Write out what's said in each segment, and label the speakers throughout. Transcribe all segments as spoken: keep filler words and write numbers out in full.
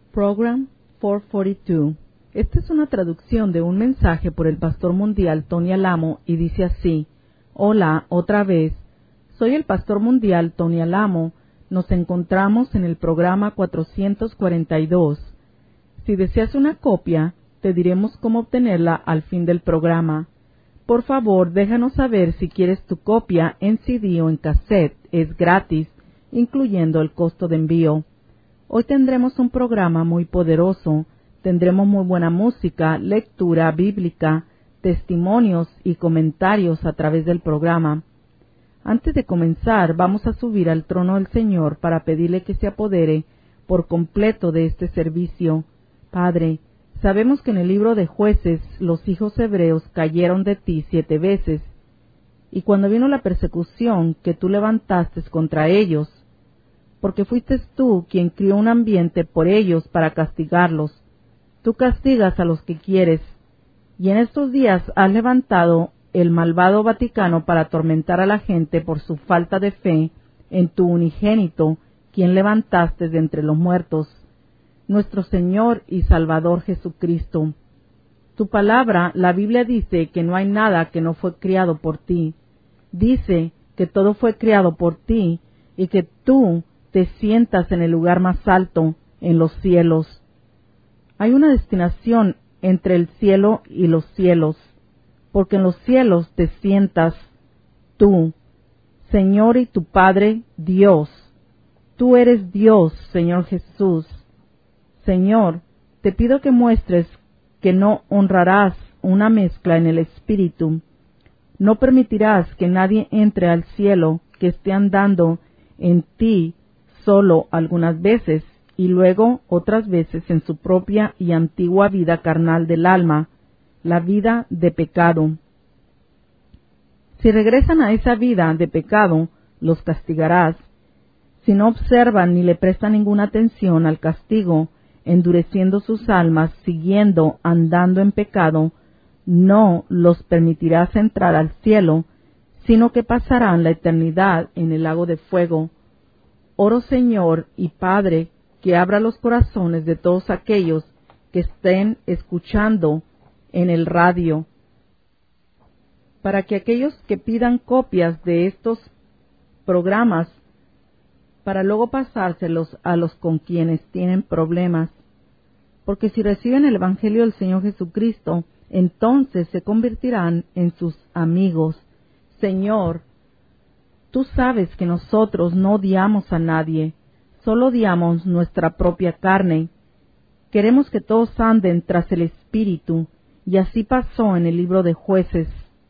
Speaker 1: Program cuatrocientos cuarenta y dos. Esta es una traducción de un mensaje por el pastor mundial Tony Alamo y dice así: Hola, otra vez. Soy el pastor mundial Tony Alamo. Nos encontramos en el programa cuatrocientos cuarenta y dos. Si deseas una copia, te diremos cómo obtenerla al fin del programa. Por favor, déjanos saber si quieres tu copia en C D o en cassette. Es gratis, incluyendo el costo de envío. Hoy tendremos un programa muy poderoso. Tendremos muy buena música, lectura bíblica, testimonios y comentarios a través del programa. Antes de comenzar, vamos a subir al trono del Señor para pedirle que se apodere por completo de este servicio. Padre, sabemos que en el libro de Jueces los hijos hebreos cayeron de ti siete veces, y cuando vino la persecución que tú levantaste contra ellos, porque fuiste tú quien crió un ambiente por ellos para castigarlos. Tú castigas a los que quieres, y en estos días has levantado el malvado Vaticano para atormentar a la gente por su falta de fe en tu unigénito, quien levantaste de entre los muertos, nuestro Señor y Salvador Jesucristo. Tu palabra, la Biblia dice que no hay nada que no fue criado por ti. Dice que todo fue criado por ti y que tú te sientas en el lugar más alto, en los cielos. Hay una destinación entre el cielo y los cielos, porque en los cielos te sientas tú, Señor y tu Padre, Dios. Tú eres Dios, Señor Jesús. Señor, te pido que muestres que no honrarás una mezcla en el Espíritu. No permitirás que nadie entre al cielo que esté andando en ti solo algunas veces y luego otras veces en su propia y antigua vida carnal del alma, la vida de pecado. Si regresan a esa vida de pecado, los castigarás. Si no observan ni le prestan ninguna atención al castigo, endureciendo sus almas, siguiendo, andando en pecado, no los permitirás entrar al cielo, sino que pasarán la eternidad en el lago de fuego. Oro, Señor y Padre, que abra los corazones de todos aquellos que estén escuchando en el radio, para que aquellos que pidan copias de estos programas, para luego pasárselos a los con quienes tienen problemas, porque si reciben el Evangelio del Señor Jesucristo, entonces se convertirán en sus amigos. Señor, tú sabes que nosotros no odiamos a nadie, solo odiamos nuestra propia carne. Queremos que todos anden tras el Espíritu, y así pasó en el libro de Jueces.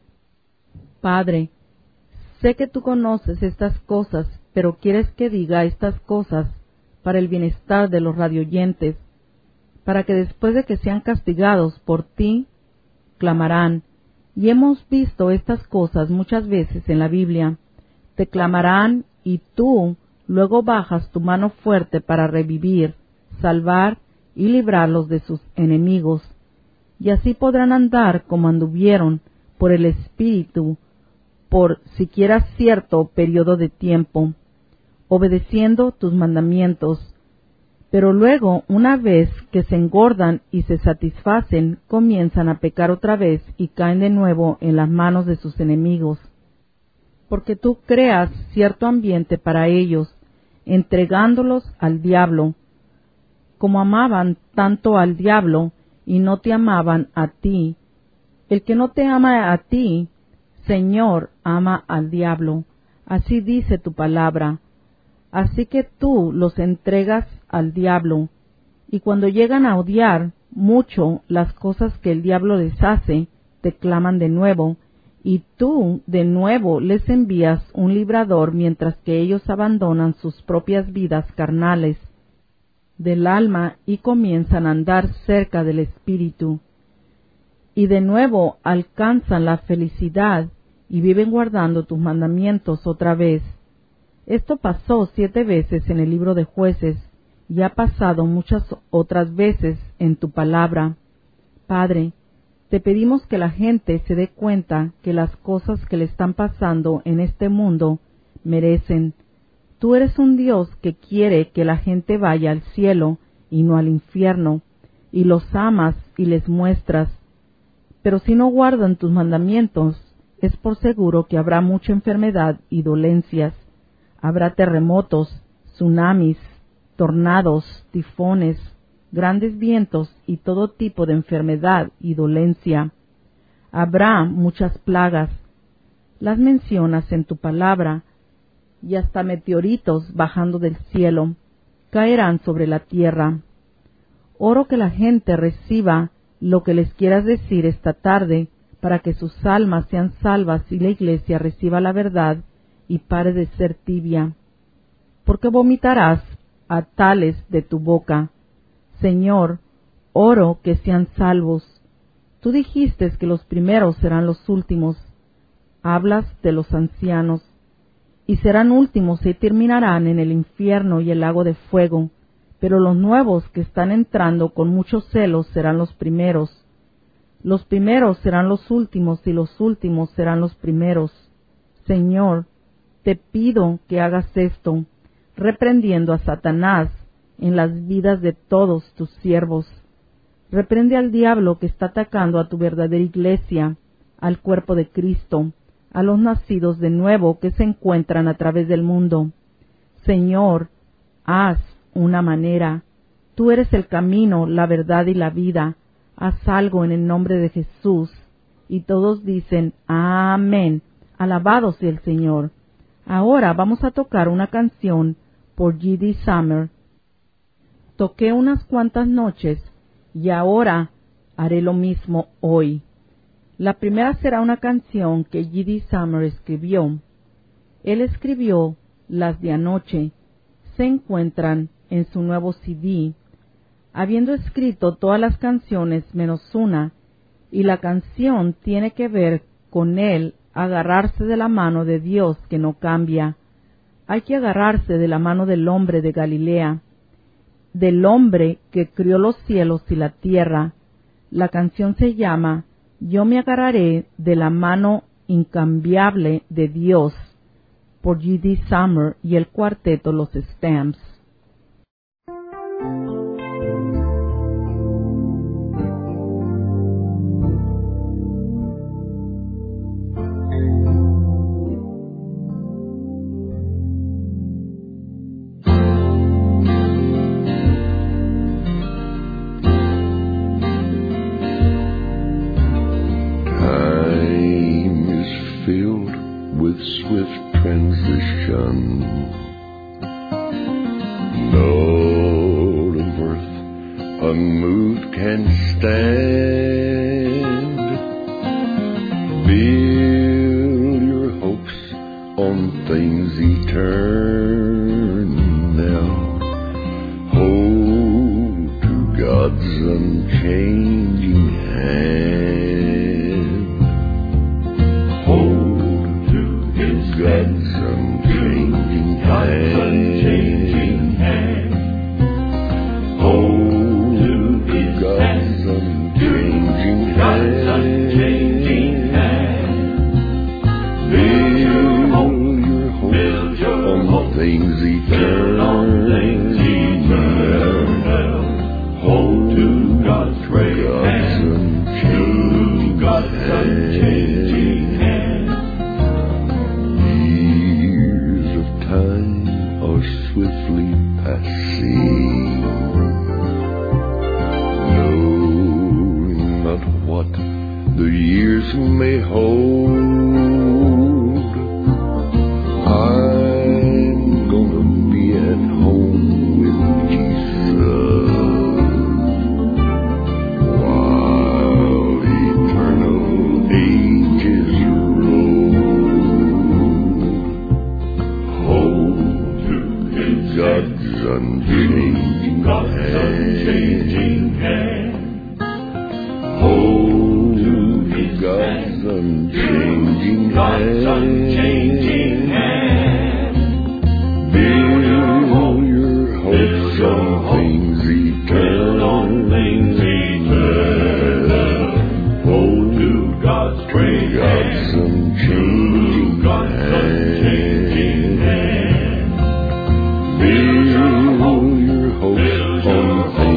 Speaker 1: Padre, sé que tú conoces estas cosas, pero quieres que diga estas cosas para el bienestar de los radioyentes, para que después de que sean castigados por ti, clamarán. Y hemos visto estas cosas muchas veces en la Biblia. Te clamarán y tú luego bajas tu mano fuerte para revivir, salvar y librarlos de sus enemigos. Y así podrán andar como anduvieron por el Espíritu por siquiera cierto periodo de tiempo, obedeciendo tus mandamientos. Pero luego, una vez que se engordan y se satisfacen, comienzan a pecar otra vez y caen de nuevo en las manos de sus enemigos. Porque tú creas cierto ambiente para ellos, entregándolos al diablo, como amaban tanto al diablo y no te amaban a ti. El que no te ama a ti, Señor, ama al diablo. Así dice tu palabra. Así que tú los entregas al diablo, y cuando llegan a odiar mucho las cosas que el diablo les hace, te claman de nuevo, y tú de nuevo les envías un librador mientras que ellos abandonan sus propias vidas carnales del alma y comienzan a andar cerca del Espíritu. Y de nuevo alcanzan la felicidad y viven guardando tus mandamientos otra vez. Esto pasó siete veces en el libro de Jueces y ha pasado muchas otras veces en tu palabra. Padre, te pedimos que la gente se dé cuenta que las cosas que le están pasando en este mundo merecen. Tú eres un Dios que quiere que la gente vaya al cielo y no al infierno, y los amas y les muestras. Pero si no guardan tus mandamientos, es por seguro que habrá mucha enfermedad y dolencias. Habrá terremotos, tsunamis, tornados, tifones, grandes vientos y todo tipo de enfermedad y dolencia. Habrá muchas plagas. Las mencionas en tu palabra, y hasta meteoritos bajando del cielo caerán sobre la tierra. Oro que la gente reciba lo que les quieras decir esta tarde, para que sus almas sean salvas y la iglesia reciba la verdad y pare de ser tibia. Porque vomitarás a tales de tu boca. Señor, oro que sean salvos. Tú dijiste que los primeros serán los últimos. Hablas de los ancianos. Y serán últimos y terminarán en el infierno y el lago de fuego. Pero los nuevos que están entrando con muchos celos serán los primeros. Los primeros serán los últimos y los últimos serán los primeros. Señor, te pido que hagas esto, reprendiendo a Satanás en las vidas de todos tus siervos. Reprende al diablo que está atacando a tu verdadera iglesia, al cuerpo de Cristo, a los nacidos de nuevo que se encuentran a través del mundo. Señor, haz una manera. Tú eres el camino, la verdad y la vida. Haz algo en el nombre de Jesús. Y todos dicen, amén. Alabado sea el Señor. Ahora vamos a tocar una canción por G D Summer. Toqué unas cuantas noches y ahora haré lo mismo hoy. La primera será una canción que G D Summer escribió. Él escribió las de anoche. Se encuentran en su nuevo C D, habiendo escrito todas las canciones menos una, y la canción tiene que ver con él agarrarse de la mano de Dios que no cambia. Hay que agarrarse de la mano del hombre de Galilea, del hombre que crió los cielos y la tierra. La canción se llama Yo me agarraré de la mano incambiable de Dios, por G D Summer y el cuarteto Los Stamps.
Speaker 2: Build your hopes on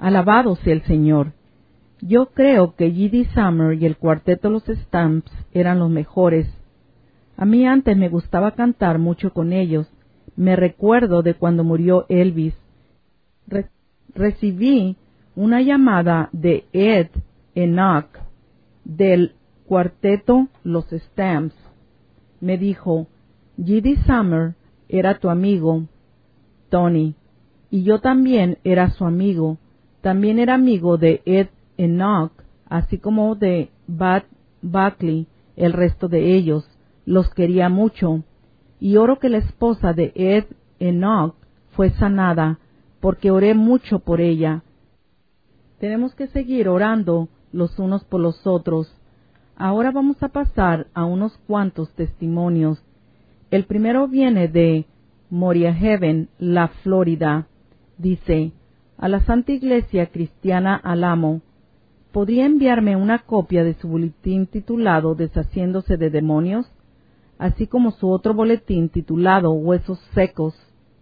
Speaker 1: Alabado sea el Señor. Yo creo que G D Summer y el cuarteto Los Stamps eran los mejores. A mí antes me gustaba cantar mucho con ellos. Me recuerdo de cuando murió Elvis. Re- recibí una llamada de Ed Enoch del cuarteto Los Stamps. Me dijo, G D Summer era tu amigo, Tony, y yo también era su amigo. También era amigo de Ed Enoch, así como de Bud Buckley, el resto de ellos. Los quería mucho, y oro que la esposa de Ed Enoch fue sanada, porque oré mucho por ella. Tenemos que seguir orando los unos por los otros. Ahora vamos a pasar a unos cuantos testimonios. El primero viene de Moria Heaven, la Florida. Dice, a la Santa Iglesia Cristiana Alamo, ¿podría enviarme una copia de su boletín titulado Deshaciéndose de Demonios? Así como su otro boletín titulado Huesos Secos.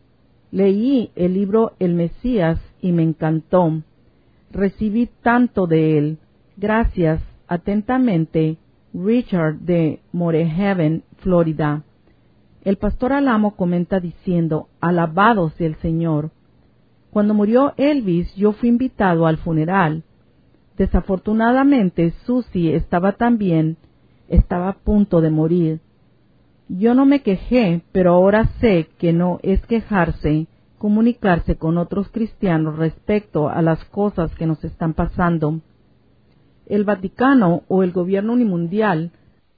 Speaker 1: Leí el libro El Mesías y me encantó. Recibí tanto de él. Gracias, atentamente, Richard de Morehaven, Florida. El pastor Alamo comenta diciendo, alabado sea el Señor. Cuando murió Elvis, yo fui invitado al funeral. Desafortunadamente, Susie estaba también, estaba a punto de morir. Yo no me quejé, pero ahora sé que no es quejarse, comunicarse con otros cristianos respecto a las cosas que nos están pasando. El Vaticano o el gobierno unimundial,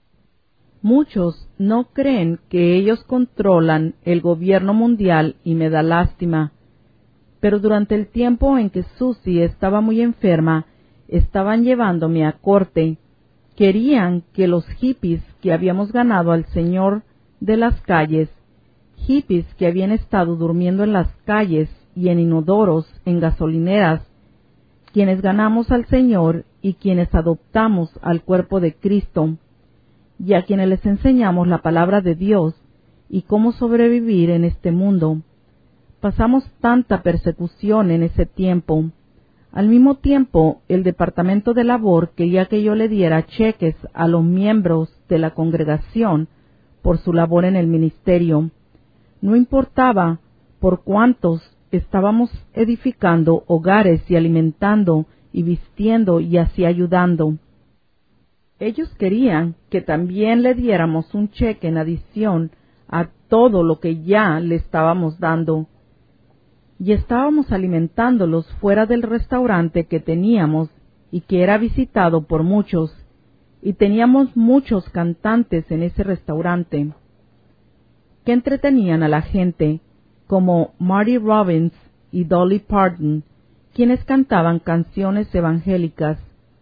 Speaker 1: muchos no creen que ellos controlan el gobierno mundial y me da lástima. Pero durante el tiempo en que Susie estaba muy enferma, estaban llevándome a corte. Querían que los hippies que habíamos ganado al Señor de las calles, hippies que habían estado durmiendo en las calles y en inodoros, en gasolineras, quienes ganamos al Señor y quienes adoptamos al cuerpo de Cristo, y a quienes les enseñamos la palabra de Dios y cómo sobrevivir en este mundo. Pasamos tanta persecución en ese tiempo. Al mismo tiempo, el Departamento de Labor quería que yo le diera cheques a los miembros de la congregación por su labor en el ministerio. No importaba por cuántos estábamos edificando hogares y alimentando y vistiendo y así ayudando. Ellos querían que también le diéramos un cheque en adición a todo lo que ya le estábamos dando. Y estábamos alimentándolos fuera del restaurante que teníamos y que era visitado por muchos, y teníamos muchos cantantes en ese restaurante que entretenían a la gente, como Marty Robbins y Dolly Parton, quienes cantaban canciones evangélicas.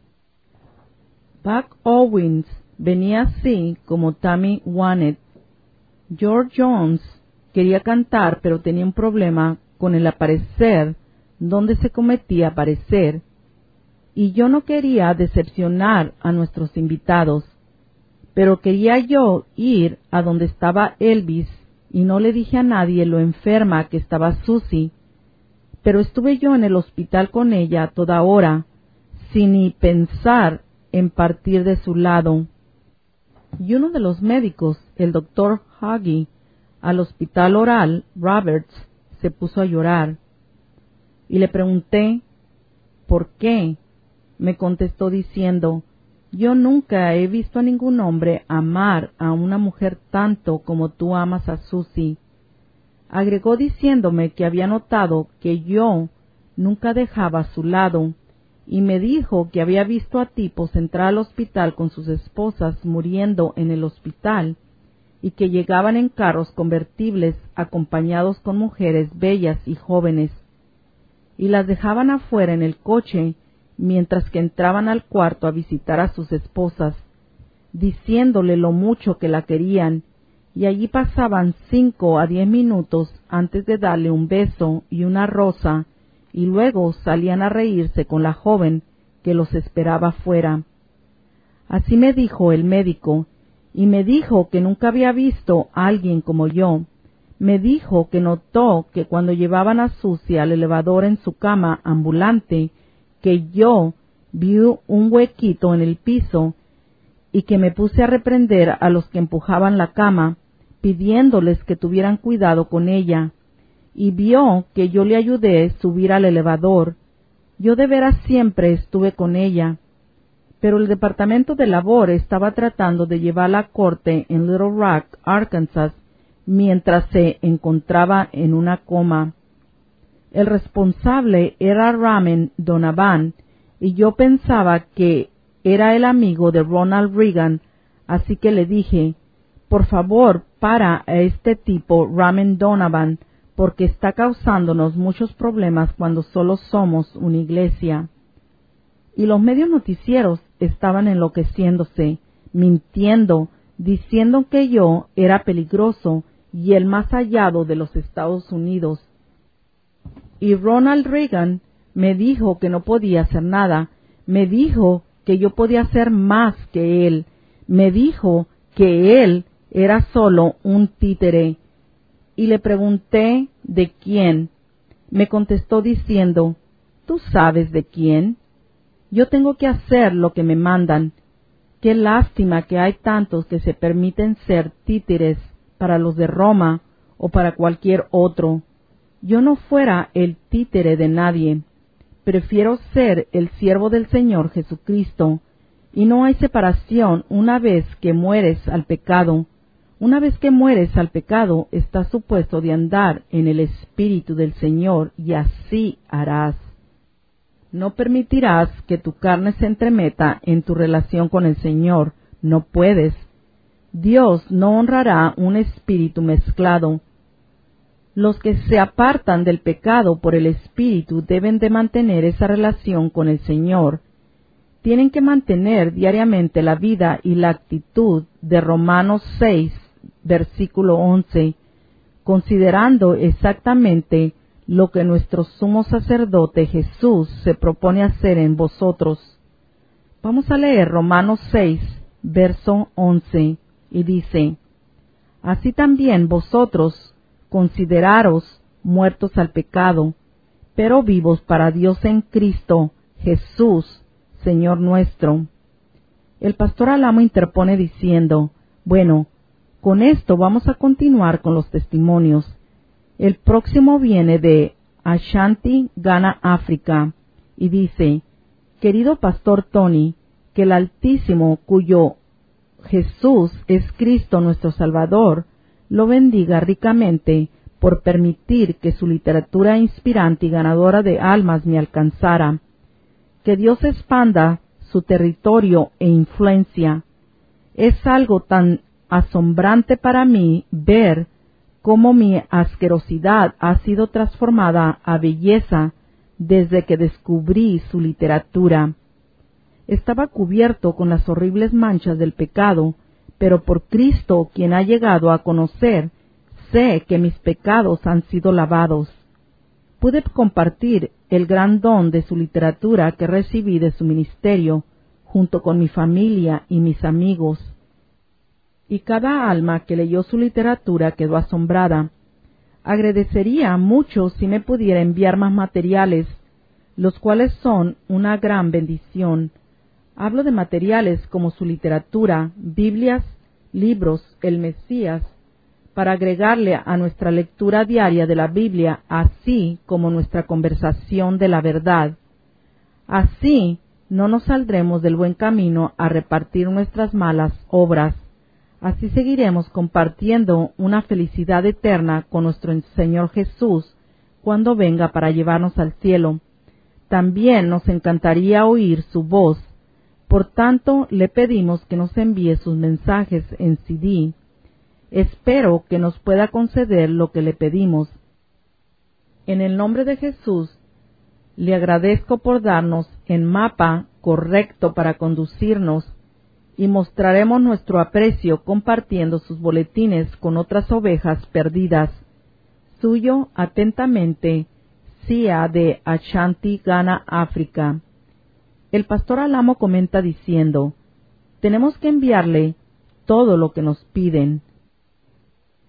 Speaker 1: Buck Owens venía así como Tammy Wynette. George Jones quería cantar, pero tenía un problema con el aparecer, donde se cometía aparecer, y yo no quería decepcionar a nuestros invitados, pero quería yo ir a donde estaba Elvis, y no le dije a nadie lo enferma que estaba Susie, pero estuve yo en el hospital con ella toda hora, sin ni pensar en partir de su lado. Y uno de los médicos, el doctor Huggy, al hospital oral, Roberts, se puso a llorar. Y le pregunté, ¿por qué? Me contestó diciendo, yo nunca he visto a ningún hombre amar a una mujer tanto como tú amas a Susie. Agregó diciéndome que había notado que yo nunca dejaba a su lado, y me dijo que había visto a tipos entrar al hospital con sus esposas muriendo en el hospital, y que llegaban en carros convertibles acompañados con mujeres bellas y jóvenes, y las dejaban afuera en el coche mientras que entraban al cuarto a visitar a sus esposas, diciéndole lo mucho que la querían, y allí pasaban cinco a diez minutos antes de darle un beso y una rosa, y luego salían a reírse con la joven que los esperaba afuera. Así me dijo el médico, y me dijo que nunca había visto a alguien como yo. me dijo que notó que cuando llevaban a Susie al elevador en su cama ambulante, que yo vi un huequito en el piso y que me puse a reprender a los que empujaban la cama, pidiéndoles que tuvieran cuidado con ella, y vio que yo le ayudé a subir al elevador. Yo de veras siempre estuve con ella, pero el Departamento de Labor estaba tratando de llevarla a corte en Little Rock, Arkansas, mientras se encontraba en una coma. El responsable era Ramen Donovan, y yo pensaba que era el amigo de Ronald Reagan, así que le dije, por favor, para a este tipo, Ramen Donovan, porque está causándonos muchos problemas cuando solo somos una iglesia. Y los medios noticieros estaban enloqueciéndose, mintiendo, diciendo que yo era peligroso y el más hallado de los Estados Unidos. Y Ronald Reagan me dijo que no podía hacer nada, me dijo que yo podía hacer más que él, me dijo que él era solo un títere. Y le pregunté de quién. Me contestó diciendo, ¿tú sabes de quién? Yo tengo que hacer lo que me mandan. Qué lástima que hay tantos que se permiten ser títeres para los de Roma o para cualquier otro. Yo no fuera el títere de nadie. Prefiero ser el siervo del Señor Jesucristo, y no hay separación una vez que mueres al pecado. Una vez que mueres al pecado, estás supuesto de andar en el Espíritu del Señor, y así harás. No permitirás que tu carne se entremeta en tu relación con el Señor. No puedes. Dios no honrará un espíritu mezclado. Los que se apartan del pecado por el Espíritu deben de mantener esa relación con el Señor. Tienen que mantener diariamente la vida y la actitud de Romanos seis, versículo once, considerando exactamente lo que nuestro sumo sacerdote Jesús se propone hacer en vosotros. Vamos a leer Romanos seis, verso once, y dice, así también vosotros consideraros muertos al pecado, pero vivos para Dios en Cristo Jesús, Señor nuestro. El pastor Alamo interpone diciendo, bueno, con esto vamos a continuar con los testimonios. El próximo viene de Ashanti, Ghana, África, y dice, querido pastor Tony, que el Altísimo, cuyo Jesús es Cristo nuestro Salvador, lo bendiga ricamente por permitir que su literatura inspirante y ganadora de almas me alcanzara. Que Dios expanda su territorio e influencia. Es algo tan asombrante para mí ver cómo mi asquerosidad ha sido transformada a belleza desde que descubrí su literatura. Estaba cubierto con las horribles manchas del pecado, pero por Cristo, quien ha llegado a conocer, sé que mis pecados han sido lavados. Pude compartir el gran don de su literatura que recibí de su ministerio, junto con mi familia y mis amigos. Y cada alma que leyó su literatura quedó asombrada. Agradecería mucho si me pudiera enviar más materiales, los cuales son una gran bendición. Hablo de materiales como su literatura, Biblias, libros, el Mesías, para agregarle a nuestra lectura diaria de la Biblia, así como nuestra conversación de la verdad. Así no nos saldremos del buen camino a repartir nuestras malas obras. Así seguiremos compartiendo una felicidad eterna con nuestro Señor Jesús cuando venga para llevarnos al cielo. También nos encantaría oír su voz. Por tanto, le pedimos que nos envíe sus mensajes en C D. Espero que nos pueda conceder lo que le pedimos. En el nombre de Jesús, le agradezco por darnos el mapa correcto para conducirnos y mostraremos nuestro aprecio compartiendo sus boletines con otras ovejas perdidas. Suyo atentamente, Sia de Ashanti, Ghana, África. El pastor Alamo comenta diciendo, tenemos que enviarle todo lo que nos piden.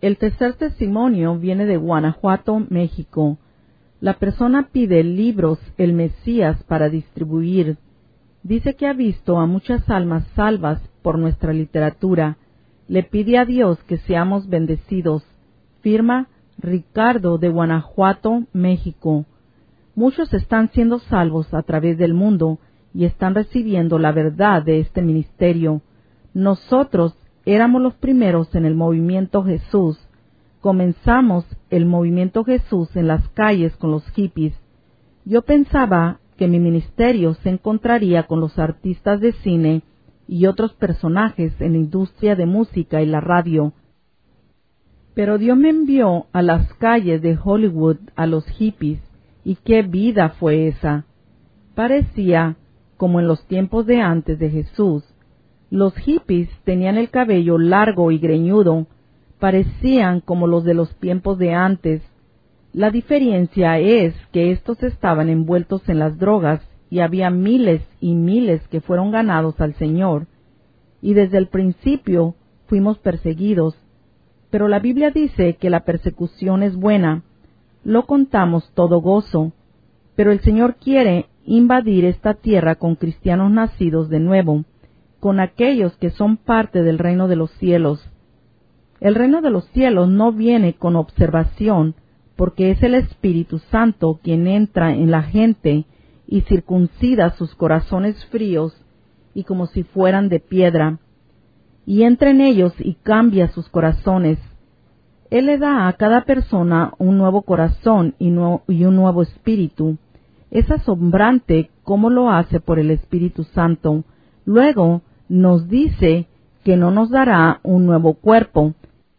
Speaker 1: El tercer testimonio viene de Guanajuato, México. La persona pide libros El Mesías para distribuir. Dice que ha visto a muchas almas salvas por nuestra literatura. Le pide a Dios que seamos bendecidos. Firma Ricardo de Guanajuato, México. Muchos están siendo salvos a través del mundo y están recibiendo la verdad de este ministerio. Nosotros éramos los primeros en el movimiento Jesús. Comenzamos el movimiento Jesús en las calles con los hippies. Yo pensaba que mi ministerio se encontraría con los artistas de cine y otros personajes en la industria de música y la radio. Pero Dios me envió a las calles de Hollywood, a los hippies, y qué vida fue esa. Parecía como en los tiempos de antes de Jesús. Los hippies tenían el cabello largo y greñudo, parecían como los de los tiempos de antes. La diferencia es que estos estaban envueltos en las drogas y había miles y miles que fueron ganados al Señor. Y desde el principio fuimos perseguidos. Pero la Biblia dice que la persecución es buena. Lo contamos todo gozo. Pero el Señor quiere invadir esta tierra con cristianos nacidos de nuevo, con aquellos que son parte del reino de los cielos. El reino de los cielos no viene con observación, porque es el Espíritu Santo quien entra en la gente y circuncida sus corazones fríos y como si fueran de piedra, y entra en ellos y cambia sus corazones. Él le da a cada persona un nuevo corazón y, no, y un nuevo espíritu. Es asombrante cómo lo hace por el Espíritu Santo. Luego nos dice que no nos dará un nuevo cuerpo.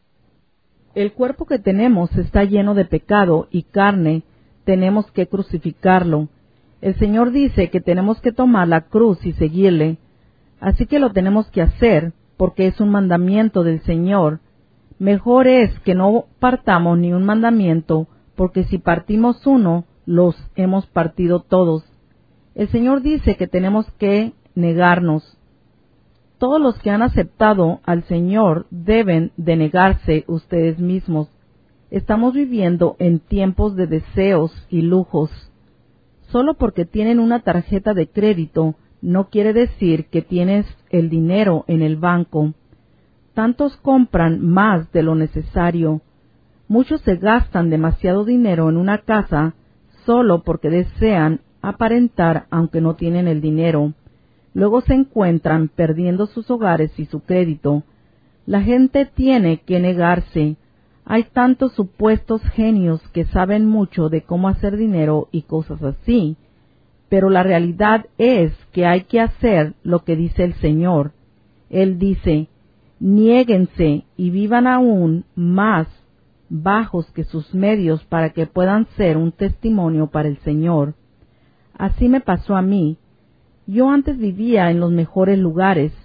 Speaker 1: El cuerpo que tenemos está lleno de pecado y carne, tenemos que crucificarlo. El Señor dice que tenemos que tomar la cruz y seguirle, así que lo tenemos que hacer, porque es un mandamiento del Señor. Mejor es que no partamos ni un mandamiento, porque si partimos uno, los hemos partido todos. El Señor dice que tenemos que negarnos. Todos los que han aceptado al Señor deben de negarse ustedes mismos. Estamos viviendo en tiempos de deseos y lujos. Solo porque tienen una tarjeta de crédito no quiere decir que tienes el dinero en el banco. Tantos compran más de lo necesario. Muchos se gastan demasiado dinero en una casa solo porque desean aparentar aunque no tienen el dinero. Luego se encuentran perdiendo sus hogares y su crédito. La gente tiene que negarse. Hay tantos supuestos genios que saben mucho de cómo hacer dinero y cosas así. Pero la realidad es que hay que hacer lo que dice el Señor. Él dice, niéguense y vivan aún más bajos que sus medios para que puedan ser un testimonio para el Señor. Así me pasó a mí. Yo antes vivía en los mejores lugares.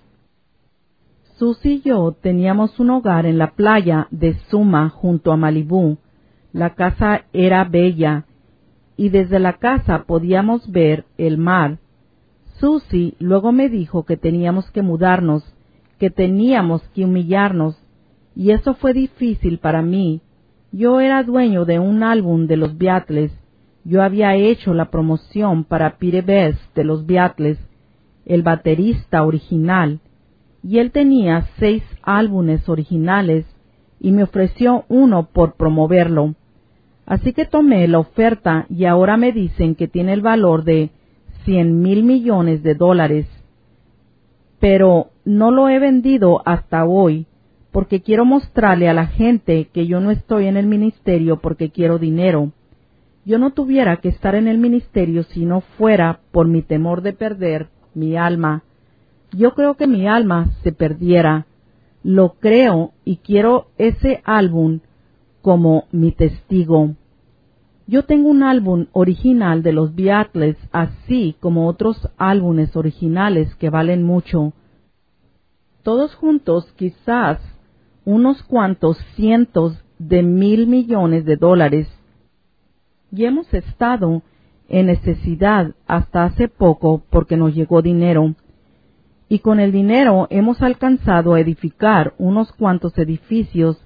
Speaker 1: Susie y yo teníamos un hogar en la playa de Suma junto a Malibú. La casa era bella y desde la casa podíamos ver el mar. Susie luego me dijo que teníamos que mudarnos, que teníamos que humillarnos, y eso fue difícil para mí. Yo era dueño de un álbum de los Beatles. Yo había hecho la promoción para Pete Best de los Beatles, el baterista original, y él tenía seis álbumes originales y me ofreció uno por promoverlo. Así que tomé la oferta y ahora me dicen que tiene el valor de cien mil millones de dólares. Pero no lo he vendido hasta hoy porque quiero mostrarle a la gente que yo no estoy en el ministerio porque quiero dinero. Yo no tuviera que estar en el ministerio si no fuera por mi temor de perder mi alma. Yo creo que mi alma se perdiera. Lo creo y quiero ese álbum como mi testigo. Yo tengo un álbum original de los Beatles, así como otros álbumes originales que valen mucho. Todos juntos quizás unos cuantos cientos de mil millones de dólares. Y hemos estado en necesidad hasta hace poco porque nos llegó dinero. Y con el dinero hemos alcanzado a edificar unos cuantos edificios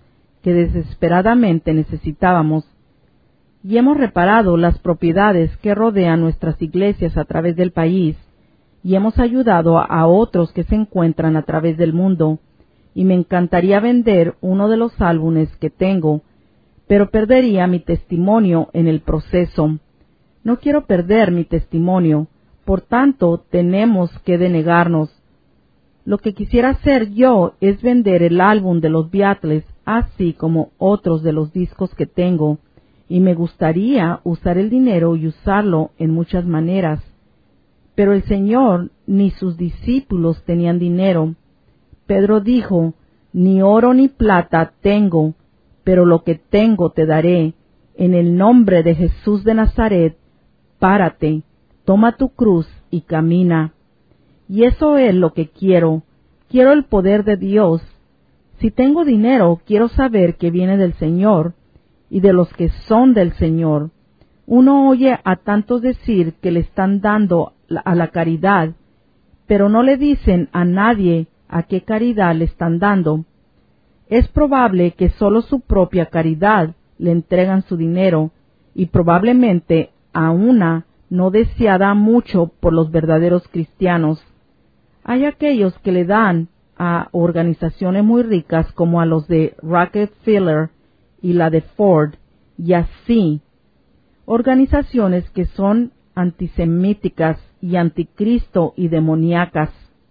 Speaker 1: que desesperadamente necesitábamos, y hemos reparado las propiedades que rodean nuestras iglesias a través del país, y hemos ayudado a otros que se encuentran a través del mundo, y me encantaría vender uno de los álbumes que tengo, pero perdería mi testimonio en el proceso. No quiero perder mi testimonio, por tanto tenemos que denegarnos. Lo que quisiera hacer yo es vender el álbum de los Beatles, así como otros de los discos que tengo, y me gustaría usar el dinero y usarlo en muchas maneras. Pero el Señor ni sus discípulos tenían dinero. Pedro dijo, ni oro ni plata tengo, pero lo que tengo te daré. En el nombre de Jesús de Nazaret, párate, toma tu cruz y camina. Y eso es lo que quiero. Quiero el poder de Dios. Si tengo dinero, quiero saber que viene del Señor y de los que son del Señor. Uno oye a tantos decir que le están dando a la caridad, pero no le dicen a nadie a qué caridad le están dando. Es probable que solo su propia caridad le entregan su dinero, y probablemente a una no deseada mucho por los verdaderos cristianos. Hay aquellos que le dan a organizaciones muy ricas como a los de Rockefeller y la de Ford, y así, organizaciones que son antisemíticas y anticristo y demoníacas.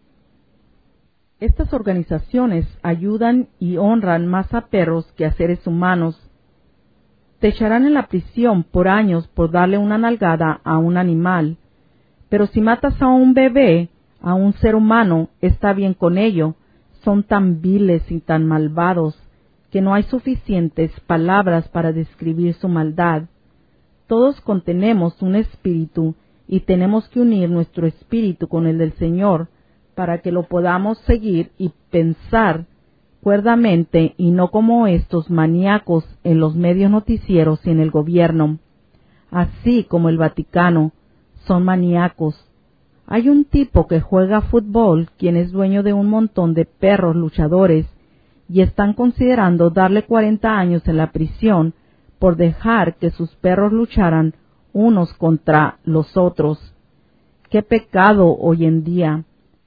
Speaker 1: Estas organizaciones ayudan y honran más a perros que a seres humanos. Te echarán en la prisión por años por darle una nalgada a un animal, pero si matas a un bebé, a un ser humano, está bien con ello. Son tan viles y tan malvados que no hay suficientes palabras para describir su maldad. Todos contenemos un espíritu y tenemos que unir nuestro espíritu con el del Señor para que lo podamos seguir y pensar cuerdamente y no como estos maníacos en los medios noticieros y en el gobierno. Así como el Vaticano, son maníacos. Hay un tipo que juega fútbol quien es dueño de un montón de perros luchadores y están considerando darle cuarenta años en la prisión por dejar que sus perros lucharan unos contra los otros. ¡Qué pecado hoy en día!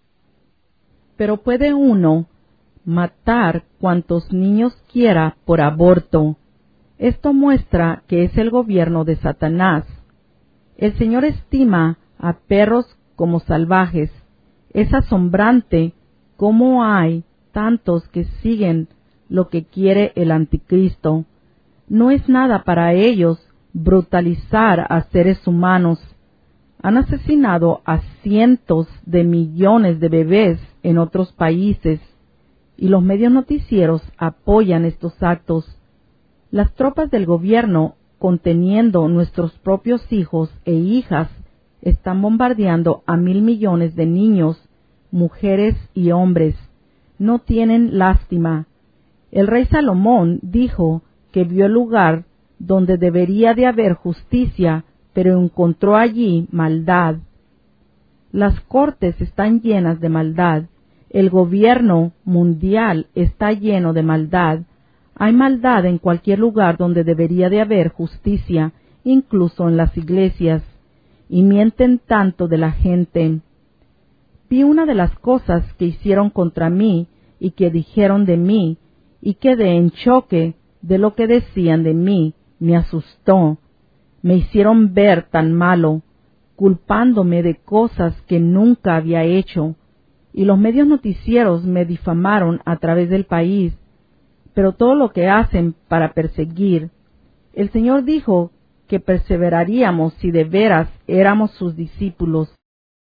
Speaker 1: Pero puede uno matar cuantos niños quiera por aborto. Esto muestra que es el gobierno de Satanás. El Señor estima a perros como salvajes. Es asombrante cómo hay tantos que siguen lo que quiere el anticristo. No es nada para ellos brutalizar a seres humanos. Han asesinado a cientos de millones de bebés en otros países y los medios noticieros apoyan estos actos. Las tropas del gobierno, conteniendo nuestros propios hijos e hijas, están bombardeando a mil millones de niños, mujeres y hombres. No tienen lástima. El rey Salomón dijo que vio el lugar donde debería de haber justicia, pero encontró allí maldad. Las cortes están llenas de maldad. El gobierno mundial está lleno de maldad. Hay maldad en cualquier lugar donde debería de haber justicia, incluso en las iglesias. Y mienten tanto de la gente. Vi una de las cosas que hicieron contra mí y que dijeron de mí, y quedé en choque de lo que decían de mí. Me asustó. Me hicieron ver tan malo, culpándome de cosas que nunca había hecho, y los medios noticieros me difamaron a través del país, pero todo lo que hacen para perseguir. El Señor dijo que perseveraríamos si de veras éramos sus discípulos.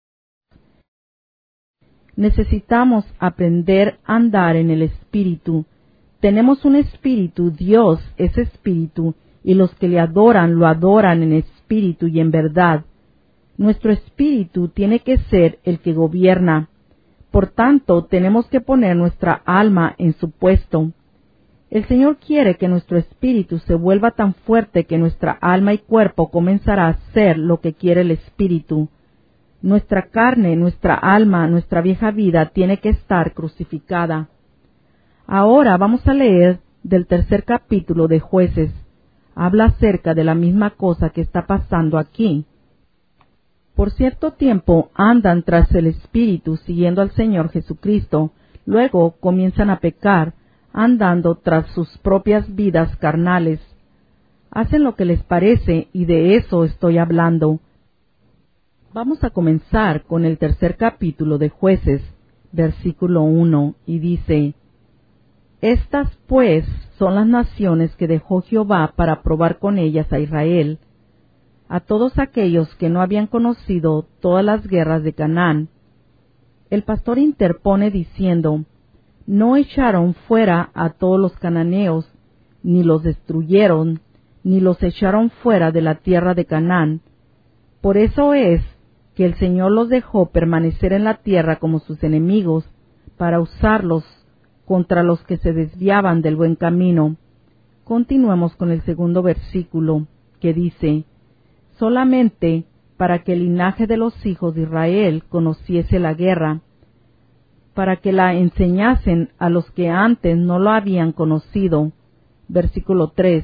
Speaker 1: Necesitamos aprender a andar en el Espíritu. Tenemos un Espíritu, Dios es Espíritu, y los que le adoran lo adoran en espíritu y en verdad. Nuestro espíritu tiene que ser el que gobierna. Por tanto, tenemos que poner nuestra alma en su puesto. El Señor quiere que nuestro espíritu se vuelva tan fuerte que nuestra alma y cuerpo comenzará a hacer lo que quiere el espíritu. Nuestra carne, nuestra alma, nuestra vieja vida tiene que estar crucificada. Ahora vamos a leer del tercer capítulo de Jueces habla acerca de la misma cosa que está pasando aquí. Por cierto tiempo andan tras el Espíritu siguiendo al Señor Jesucristo, luego comienzan a pecar, andando tras sus propias vidas carnales. Hacen lo que les parece y de eso estoy hablando. Vamos a comenzar con el tercer capítulo de Jueces, versículo uno, y dice: Estas pues son las naciones que dejó Jehová para probar con ellas a Israel, a todos aquellos que no habían conocido todas las guerras de Canaán. El pastor interpone diciendo: No echaron fuera a todos los cananeos, ni los destruyeron, ni los echaron fuera de la tierra de Canaán. Por eso es que el Señor los dejó permanecer en la tierra como sus enemigos, para usarlos contra los que se desviaban del buen camino. Continuemos con el segundo versículo, que dice: Solamente para que el linaje de los hijos de Israel conociese la guerra, para que la enseñasen a los que antes no lo habían conocido. Versículo tres.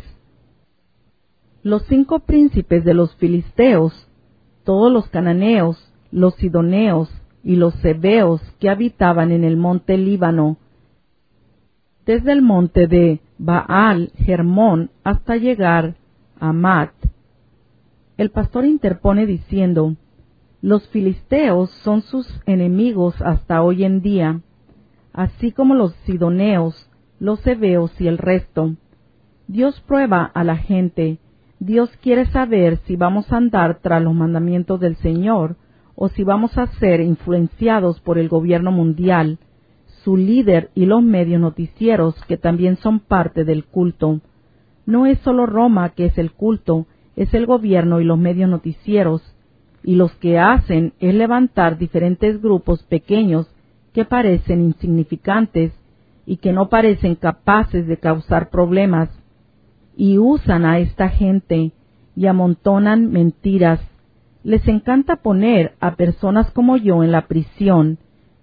Speaker 1: Los cinco príncipes de los filisteos, todos los cananeos, los sidoneos y los heveos que habitaban en el monte Líbano, desde el monte de Baal Hermón hasta llegar a Mat. El pastor interpone diciendo: Los filisteos son sus enemigos hasta hoy en día, así como los sidoneos, los heveos y el resto. Dios prueba a la gente. Dios quiere saber si vamos a andar tras los mandamientos del Señor o si vamos a ser influenciados por el gobierno mundial, su líder y los medios noticieros que también son parte del culto. No es solo Roma que es el culto, es el gobierno y los medios noticieros, y los que hacen es levantar diferentes grupos pequeños que parecen insignificantes y que no parecen capaces de causar problemas, y usan a esta gente y amontonan mentiras. Les encanta poner a personas como yo en la prisión.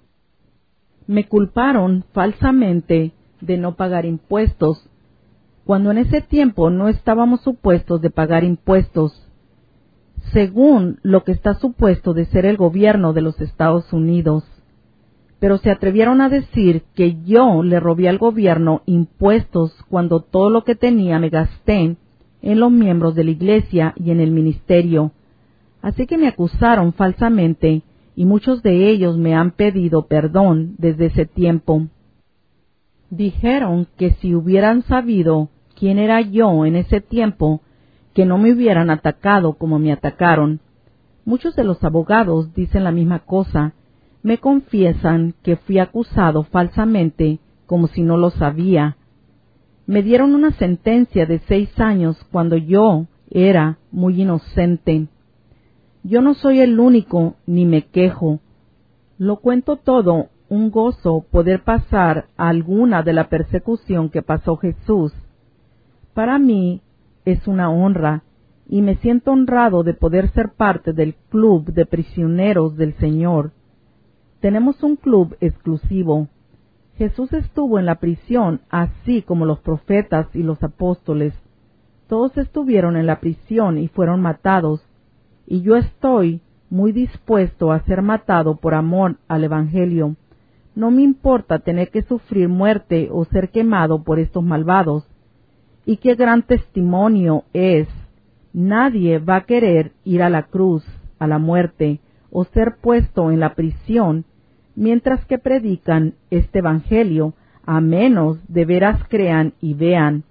Speaker 1: Me culparon falsamente de no pagar impuestos, cuando en ese tiempo no estábamos supuestos de pagar impuestos, según lo que está supuesto de ser el gobierno de los Estados Unidos. Pero se atrevieron a decir que yo le robé al gobierno impuestos cuando todo lo que tenía me gasté en los miembros de la iglesia y en el ministerio. Así que me acusaron falsamente y muchos de ellos me han pedido perdón desde ese tiempo. Dijeron que si hubieran sabido quién era yo en ese tiempo, que no me hubieran atacado como me atacaron. Muchos de los abogados dicen la misma cosa. Me confiesan que fui acusado falsamente como si no lo sabía. Me dieron una sentencia de seis años cuando yo era muy inocente. Yo no soy el único ni me quejo. Lo cuento todo un gozo poder pasar a alguna de la persecución que pasó Jesús. Para mí es una honra y me siento honrado de poder ser parte del club de prisioneros del Señor. Tenemos un club exclusivo. Jesús estuvo en la prisión, así como los profetas y los apóstoles. Todos estuvieron en la prisión y fueron matados, y yo estoy muy dispuesto a ser matado por amor al Evangelio. No me importa tener que sufrir muerte o ser quemado por estos malvados. Y qué gran testimonio es. Nadie va a querer ir a la cruz, a la muerte, o ser puesto en la prisión, mientras que predican este Evangelio, a menos de veras crean y vean.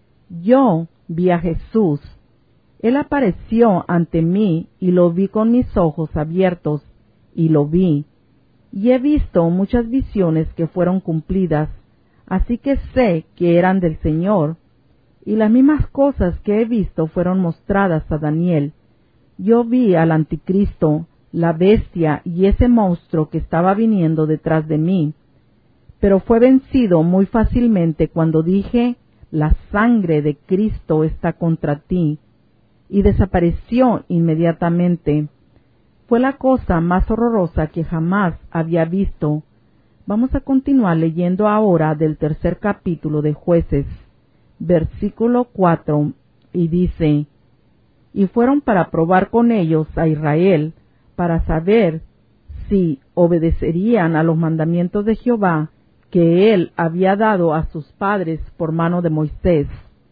Speaker 1: Yo vi a Jesús. Él apareció ante mí y lo vi con mis ojos abiertos, y lo vi. Y he visto muchas visiones que fueron cumplidas, así que sé que eran del Señor. Y las mismas cosas que he visto fueron mostradas a Daniel. Yo vi al anticristo, la bestia y ese monstruo que estaba viniendo detrás de mí. Pero fue vencido muy fácilmente cuando dije: la sangre de Cristo está contra ti. Y desapareció inmediatamente. Fue la cosa más horrorosa que jamás había visto. Vamos a continuar leyendo ahora del tercer capítulo de Jueces. versículo cuatro, y dice: y fueron para probar con ellos a Israel, para saber si obedecerían a los mandamientos de Jehová que él había dado a sus padres por mano de Moisés.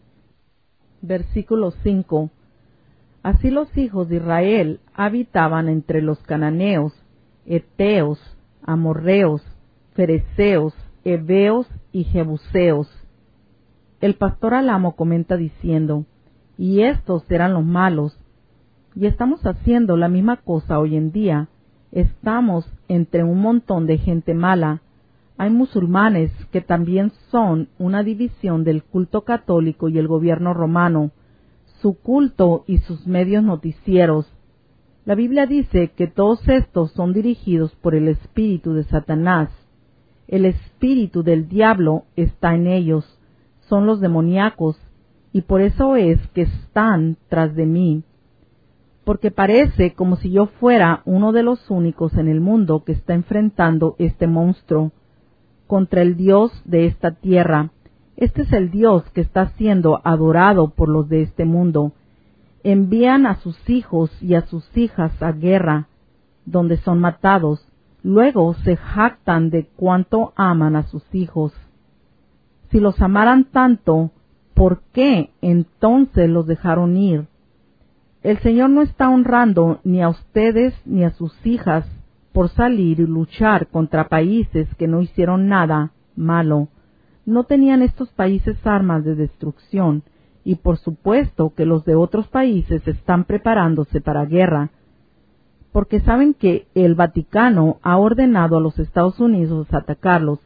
Speaker 1: Versículo cinco. Así los hijos de Israel habitaban entre los cananeos, heteos, amorreos, fereceos, heveos y jebuseos. El pastor Alamo comenta diciendo: y estos eran los malos. Y estamos haciendo la misma cosa hoy en día. Estamos entre un montón de gente mala. Hay musulmanes que también son una división del culto católico y el gobierno romano, su culto y sus medios noticieros. La Biblia dice que todos estos son dirigidos por el espíritu de Satanás. El espíritu del diablo está en ellos, son los demoníacos, y por eso es que están tras de mí. Porque parece como si yo fuera uno de los únicos en el mundo que está enfrentando este monstruo contra el Dios de esta tierra. Este es el Dios que está siendo adorado por los de este mundo. Envían a sus hijos y a sus hijas a guerra, donde son matados. Luego se jactan de cuánto aman a sus hijos. Si los amaran tanto, ¿por qué entonces los dejaron ir? El Señor no está honrando ni a ustedes ni a sus hijas por salir y luchar contra países que no hicieron nada malo. No tenían estos países armas de destrucción, y por supuesto que los de otros países están preparándose para guerra, porque saben que el Vaticano ha ordenado a los Estados Unidos atacarlos.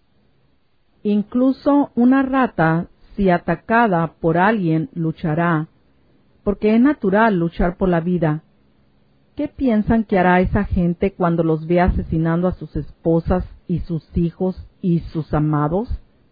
Speaker 1: Incluso una rata, si atacada por alguien, luchará, porque es natural luchar por la vida. ¿Qué piensan que hará esa gente cuando los vea asesinando a sus esposas y sus hijos y sus amados?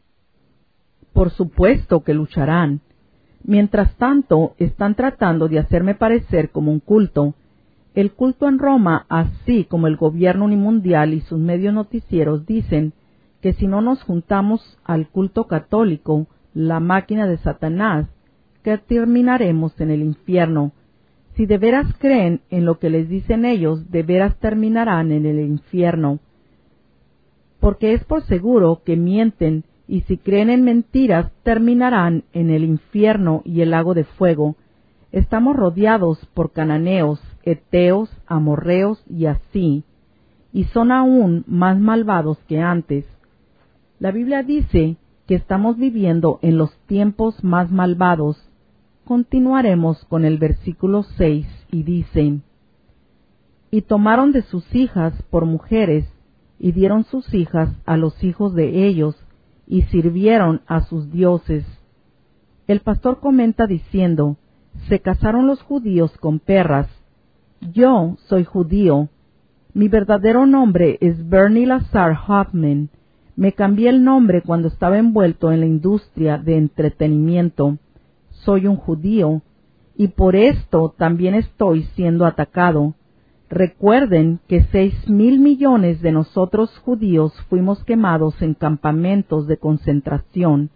Speaker 1: Por supuesto que lucharán. Mientras tanto, están tratando de hacerme parecer como un culto. El culto en Roma, así como el gobierno unimundial y sus medios noticieros, dicen que si no nos juntamos al culto católico, la máquina de Satanás, que terminaremos en el infierno. Si de veras creen en lo que les dicen ellos, de veras terminarán en el infierno. Porque es por seguro que mienten, y si creen en mentiras, terminarán en el infierno y el lago de fuego. Estamos rodeados por cananeos, heteos, amorreos y así, y son aún más malvados que antes. La Biblia dice que estamos viviendo en los tiempos más malvados. Continuaremos con el versículo seis y dice: y tomaron de sus hijas por mujeres, y dieron sus hijas a los hijos de ellos, y sirvieron a sus dioses. El pastor comenta diciendo: se casaron los judíos con perras. Yo soy judío. Mi verdadero nombre es Bernie Lazar Hoffman. Me cambié el nombre cuando estaba envuelto en la industria de entretenimiento. Soy un judío, y por esto también estoy siendo atacado. Recuerden que seis mil millones de nosotros judíos fuimos quemados en campamentos de concentración,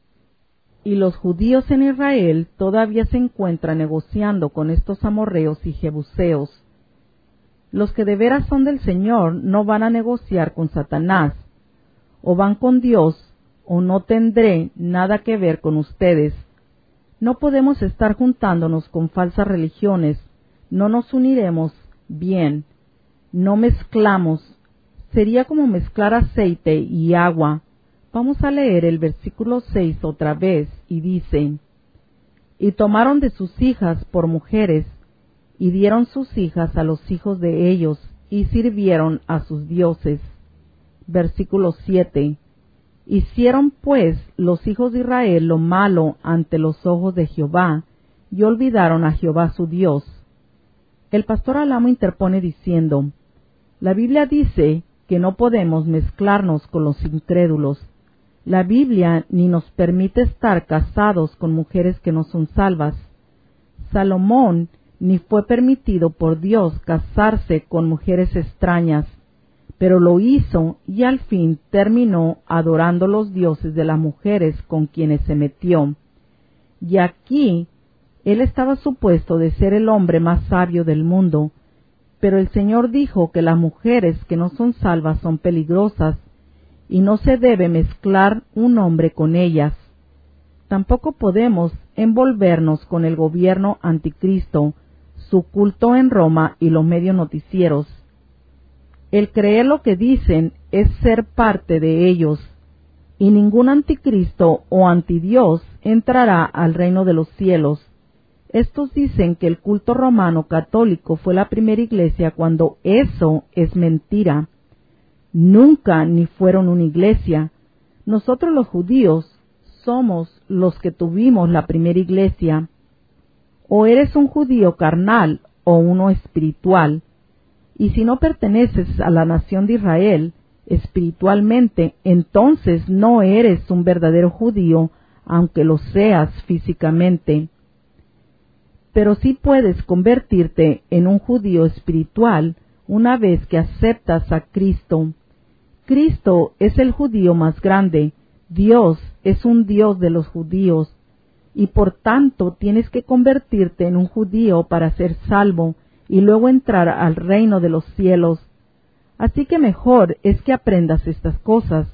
Speaker 1: y los judíos en Israel todavía se encuentran negociando con estos amorreos y jebuseos. Los que de veras son del Señor no van a negociar con Satanás. O van con Dios, o no tendré nada que ver con ustedes. No podemos estar juntándonos con falsas religiones, no nos uniremos bien, no mezclamos. Sería como mezclar aceite y agua. Vamos a leer el versículo seis otra vez, y dice: y tomaron de sus hijas por mujeres, y dieron sus hijas a los hijos de ellos, y sirvieron a sus dioses. Versículo siete. Hicieron pues los hijos de Israel lo malo ante los ojos de Jehová, y olvidaron a Jehová su Dios. El pastor Alamo interpone diciendo: la Biblia dice que no podemos mezclarnos con los incrédulos. La Biblia ni nos permite estar casados con mujeres que no son salvas. Salomón ni fue permitido por Dios casarse con mujeres extrañas, pero lo hizo y al fin terminó adorando los dioses de las mujeres con quienes se metió. y aquí él estaba supuesto de ser el hombre más sabio del mundo, pero el Señor dijo que las mujeres que no son salvas son peligrosas, y no se debe mezclar un hombre con ellas. Tampoco podemos envolvernos con el gobierno anticristo, su culto en Roma y los medios noticieros. El creer lo que dicen es ser parte de ellos, y ningún anticristo o antidios entrará al reino de los cielos. Estos dicen que el culto romano católico fue la primera iglesia cuando eso es mentira. Nunca ni fueron una iglesia. Nosotros los judíos somos los que tuvimos la primera iglesia. O eres un judío carnal o uno espiritual. Y si no perteneces a la nación de Israel espiritualmente, entonces no eres un verdadero judío, aunque lo seas físicamente. Pero sí puedes convertirte en un judío espiritual una vez que aceptas a Cristo. Cristo es el judío más grande. Dios es un Dios de los judíos, y por tanto tienes que convertirte en un judío para ser salvo y luego entrar al reino de los cielos. Así que mejor es que aprendas estas cosas,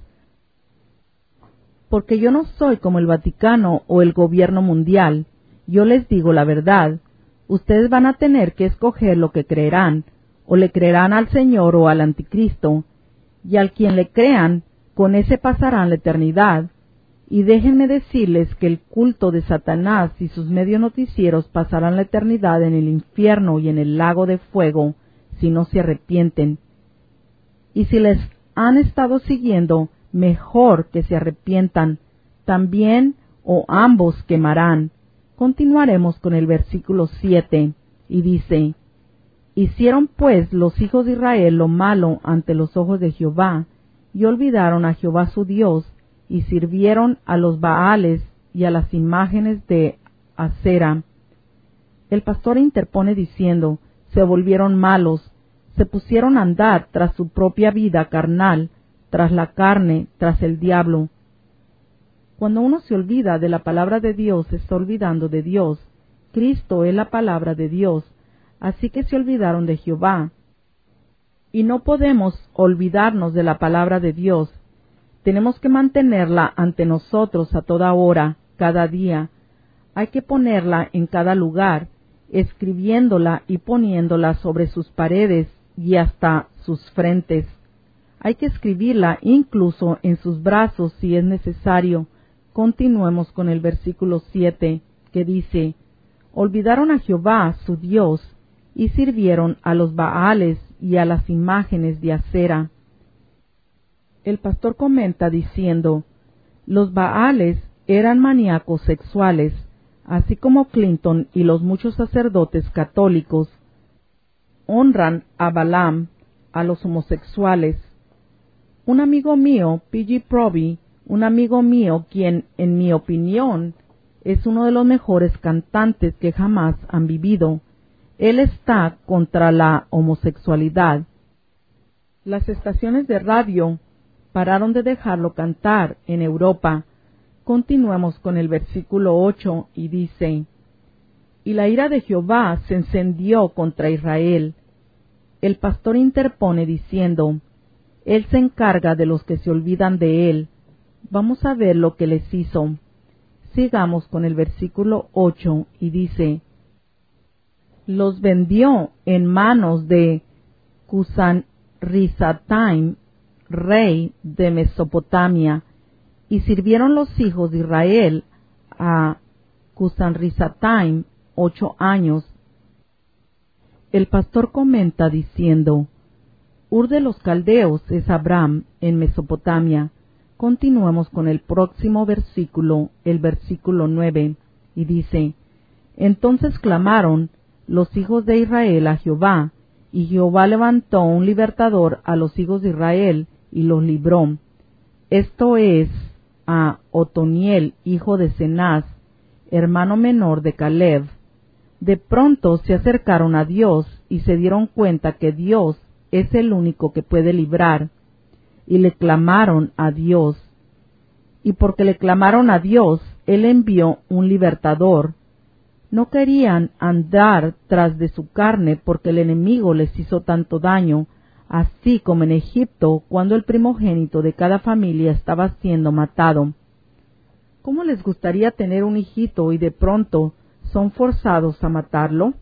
Speaker 1: porque yo no soy como el Vaticano o el gobierno mundial. Yo les digo la verdad. Ustedes van a tener que escoger lo que creerán, o le creerán al Señor o al Anticristo, y al quien le crean, con ese pasarán la eternidad. Y déjenme decirles que el culto de Satanás y sus medios noticieros pasarán la eternidad en el infierno y en el lago de fuego, si no se arrepienten. Y si les han estado siguiendo, mejor que se arrepientan, también o ambos quemarán. Continuaremos con el versículo siete, y dice: Hicieron pues los hijos de Israel lo malo ante los ojos de Jehová, y olvidaron a Jehová su Dios, y sirvieron a los Baales y a las imágenes de Acera. El pastor interpone diciendo: se volvieron malos, se pusieron a andar tras su propia vida carnal, tras la carne, tras el diablo. Cuando uno se olvida de la palabra de Dios, se está olvidando de Dios. Cristo es la palabra de Dios, así que se olvidaron de Jehová. Y no podemos olvidarnos de la palabra de Dios. Tenemos que mantenerla ante nosotros a toda hora, cada día. Hay que ponerla en cada lugar, escribiéndola y poniéndola sobre sus paredes y hasta sus frentes. Hay que escribirla incluso en sus brazos si es necesario. Continuemos con el versículo siete, que dice: olvidaron a Jehová su Dios, y sirvieron a los Baales y a las imágenes de Acera. El pastor comenta diciendo: los Baales eran maníacos sexuales, así como Clinton y los muchos sacerdotes católicos honran a Balaam, a los homosexuales. Un amigo mío, P G Proby, un amigo mío quien, en mi opinión, es uno de los mejores cantantes que jamás han vivido, él está contra la homosexualidad. Las estaciones de radio pararon de dejarlo cantar en Europa. Continuemos con el versículo ocho y dice: y la ira de Jehová se encendió contra Israel. El pastor interpone diciendo: él se encarga de los que se olvidan de él. Vamos a ver lo que les hizo. Sigamos con el versículo ocho y dice: los vendió en manos de Cusan-Risataim, rey de Mesopotamia, y sirvieron los hijos de Israel a Cusan-Risataim ocho años. El pastor comenta diciendo: Ur de los Caldeos es Abraham en Mesopotamia. Continuemos con el próximo versículo, el versículo nueve, y dice: entonces clamaron los hijos de Israel a Jehová, y Jehová levantó un libertador a los hijos de Israel, y los libró. Esto es a Otoniel, hijo de Cenaz, hermano menor de Caleb. De pronto se acercaron a Dios, y se dieron cuenta que Dios es el único que puede librar, y le clamaron a Dios. y porque le clamaron a Dios, Él envió un libertador. No querían andar tras de su carne porque el enemigo les hizo tanto daño, así como en Egipto cuando el primogénito de cada familia estaba siendo matado. ¿Cómo les gustaría tener un hijito y de pronto son forzados a matarlo?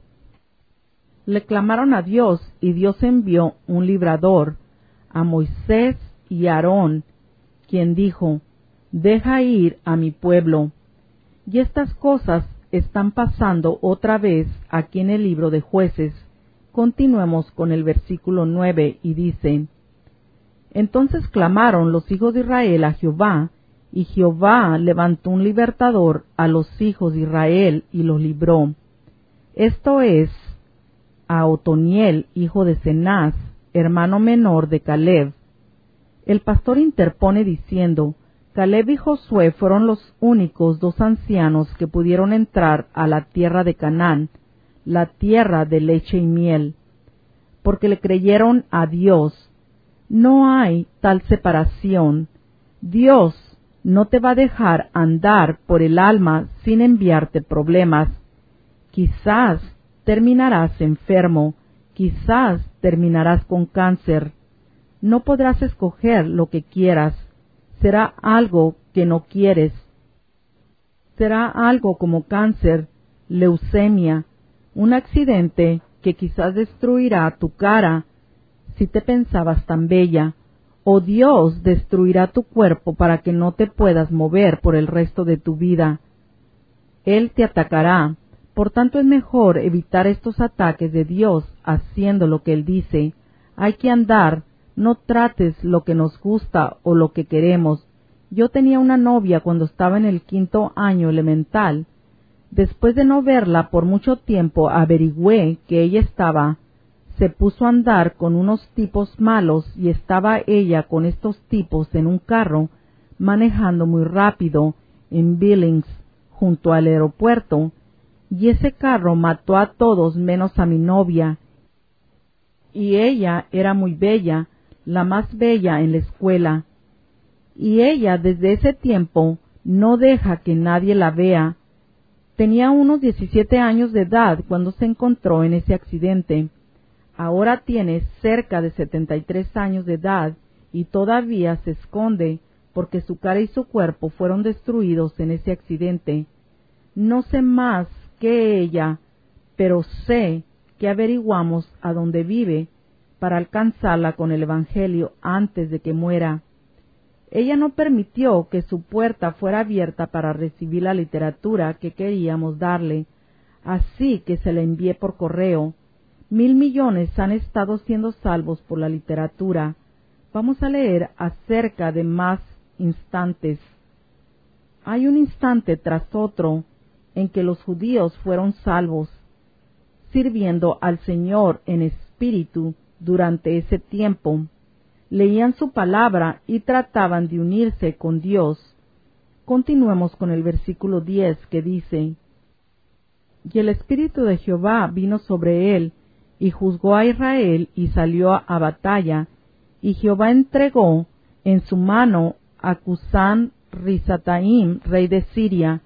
Speaker 1: Le clamaron a Dios y Dios envió un librador, a Moisés y a Aarón, quien dijo: «Deja ir a mi pueblo». Y estas cosas están pasando otra vez aquí en el libro de Jueces. Continuemos con el versículo nueve y dice: «Entonces clamaron los hijos de Israel a Jehová, y Jehová levantó un libertador a los hijos de Israel y los libró. Esto es, a Otoniel, hijo de Cenaz, hermano menor de Caleb». El pastor interpone diciendo: Caleb y Josué fueron los únicos dos ancianos que pudieron entrar a la tierra de Canaán, la tierra de leche y miel, porque le creyeron a Dios. No hay tal separación. Dios no te va a dejar andar por el alma sin enviarte problemas. Quizás terminarás enfermo, quizás terminarás con cáncer. No podrás escoger lo que quieras. Será algo que no quieres. Será algo como cáncer, leucemia, un accidente que quizás destruirá tu cara si te pensabas tan bella, o Dios destruirá tu cuerpo para que no te puedas mover por el resto de tu vida. Él te atacará, por tanto es mejor evitar estos ataques de Dios haciendo lo que Él dice. Hay que andar. No trates lo que nos gusta o lo que queremos. Yo tenía una novia cuando estaba en el quinto año elemental. Después de no verla por mucho tiempo, averigüé que ella estaba, se puso a andar con unos tipos malos y estaba ella con estos tipos en un carro, manejando muy rápido en Billings, junto al aeropuerto, y ese carro mató a todos menos a mi novia. Y ella era muy bella, la más bella en la escuela, y ella desde ese tiempo no deja que nadie la vea. Tenía unos diecisiete años de edad cuando se encontró en ese accidente. Ahora tiene cerca de setenta y tres años de edad y todavía se esconde porque su cara y su cuerpo fueron destruidos en ese accidente. No sé más que ella, pero sé que averiguamos a dónde vive para alcanzarla con el Evangelio antes de que muera. Ella no permitió que su puerta fuera abierta para recibir la literatura que queríamos darle, así que se la envié por correo. Mil millones han estado siendo salvos por la literatura. Vamos a leer acerca de más instantes. Hay un instante tras otro en que los judíos fueron salvos, sirviendo al Señor en espíritu. Durante ese tiempo, leían su palabra y trataban de unirse con Dios. Continuemos con el versículo diez que dice: «Y el Espíritu de Jehová vino sobre él, y juzgó a Israel, y salió a, a batalla, y Jehová entregó en su mano a Cusán Risataim, rey de Siria,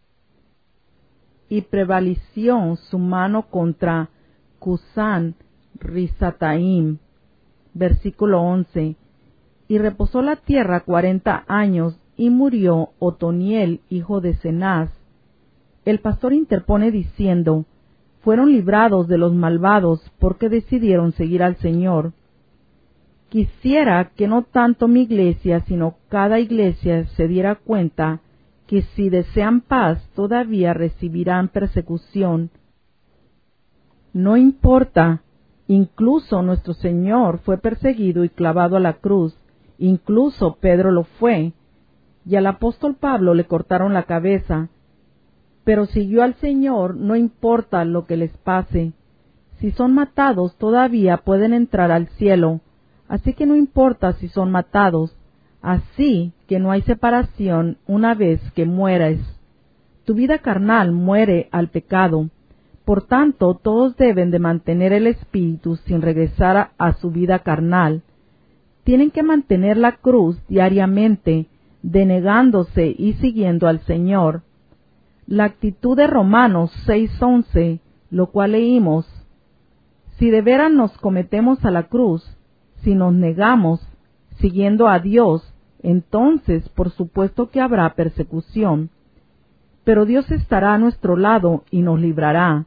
Speaker 1: y prevaleció su mano contra Cusán Risataim». Versículo once. «Y reposó la tierra cuarenta años, y murió Otoniel, hijo de Cenaz». El pastor interpone diciendo: fueron librados de los malvados porque decidieron seguir al Señor. Quisiera que no tanto mi iglesia, sino cada iglesia se diera cuenta que si desean paz, todavía recibirán persecución. No importa. Incluso nuestro Señor fue perseguido y clavado a la cruz. Incluso Pedro lo fue. Y al apóstol Pablo le cortaron la cabeza. Pero siguió al Señor, no importa lo que les pase. Si son matados, todavía pueden entrar al cielo. Así que no importa si son matados. Así que no hay separación una vez que mueres. Tu vida carnal muere al pecado. Por tanto, todos deben de mantener el espíritu sin regresar a, a su vida carnal. Tienen que mantener la cruz diariamente, denegándose y siguiendo al Señor. La actitud de Romanos seis once, lo cual leímos: si de veras nos cometemos a la cruz, si nos negamos, siguiendo a Dios, entonces por supuesto que habrá persecución. Pero Dios estará a nuestro lado y nos librará.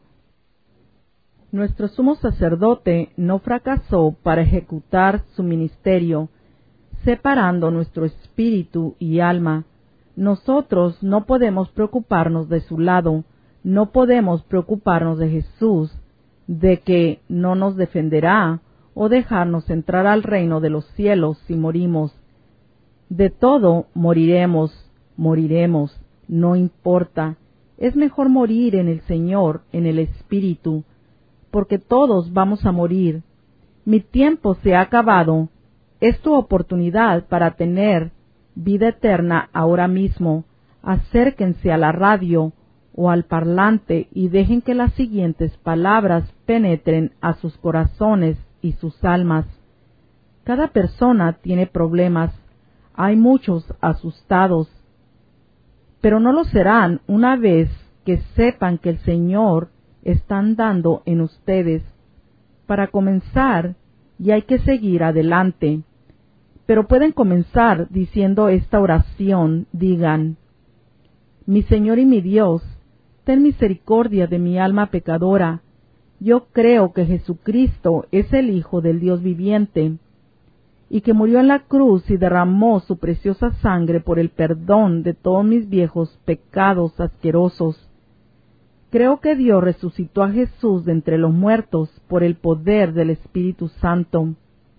Speaker 1: Nuestro sumo sacerdote no fracasó para ejecutar su ministerio, separando nuestro espíritu y alma. Nosotros no podemos preocuparnos de su lado, no podemos preocuparnos de Jesús, de que no nos defenderá o dejarnos entrar al reino de los cielos si morimos. De todo moriremos, moriremos, no importa. Es mejor morir en el Señor, en el Espíritu, porque todos vamos a morir. Mi tiempo se ha acabado. Es tu oportunidad para tener vida eterna ahora mismo. Acérquense a la radio o al parlante y dejen que las siguientes palabras penetren a sus corazones y sus almas. Cada persona tiene problemas. Hay muchos asustados, pero no lo serán una vez que sepan que el Señor está andando en ustedes. Para comenzar, y hay que seguir adelante. Pero pueden comenzar diciendo esta oración. Digan: mi Señor y mi Dios, ten misericordia de mi alma pecadora. Yo creo que Jesucristo es el Hijo del Dios viviente, y que murió en la cruz y derramó su preciosa sangre por el perdón de todos mis viejos pecados asquerosos. Creo que Dios resucitó a Jesús de entre los muertos por el poder del Espíritu Santo.